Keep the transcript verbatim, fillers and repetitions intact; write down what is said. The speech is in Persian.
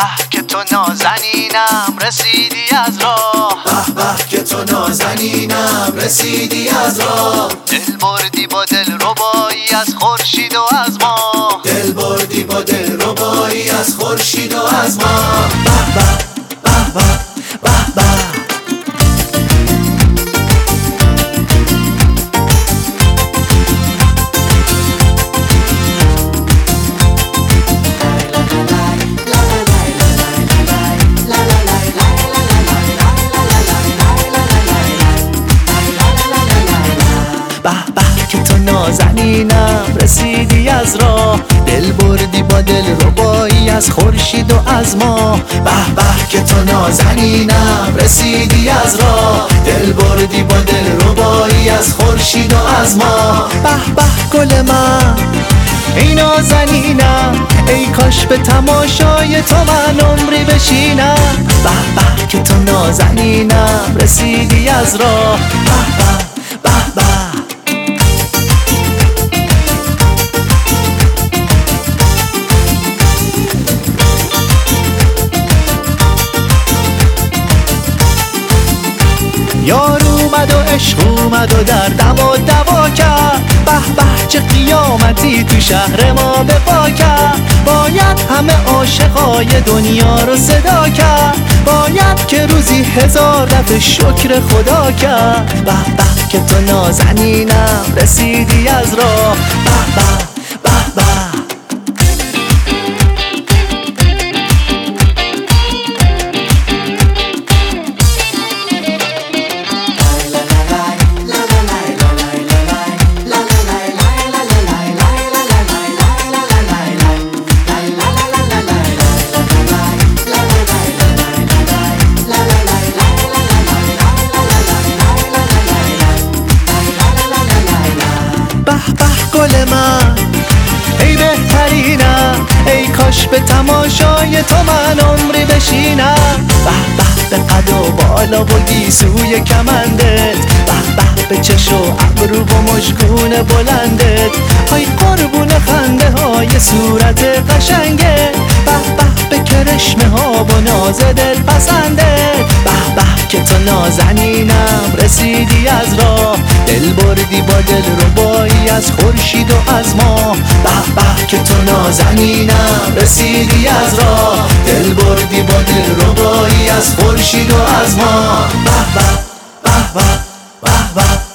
به که تو نازنینم رسیدی از راه، به به که تو نازنینم رسیدی از راه. دل بردی با دل ربایی از خورشید و از ماه، دل بردی با دل ربایی از خورشید و از ماه. به به به به به به. به به که تو نازنینم رسیدی از راه، دل بردی با دل ربایی از خورشید و از ماه. به به که تو نازنینم رسیدی از راه، دل بردی با دل ربایی از خورشید و از ماه. به به گل من ای نازنینم، ای کاش به تماشای تو من عمری بشینم. به به که تو نازنینم رسیدی از راه، به به به به. یار اومد و عشق اومد و در دم و دوا کرد. به به چه قیامتی تو شهر ما به پا کرد. باید همه عاشقای دنیا رو صدا کرد، باید که روزی هزار دفعه شکر خدا کرد. به به که تو نازنینم رسیدی از راه، به به به به. گل من ای بهترینم، ای کاش به تماشای تو من عمری بشینم. به به به قد و بالا و گیسوی کمندت، به به به چش و ابرو و مشکون بلندت، های قربون خنده های صورت قشنگت. به به به کرشمه ها و ناز دل پسندت. به به که تو نازنینم رسیدی از راه، دل بردی با دل ربایی از خورشید و از ماه. به به که تو نازنینم رسیدی از راه، دل بردی با دل ربایی از خورشید و از ماه. به به به به به.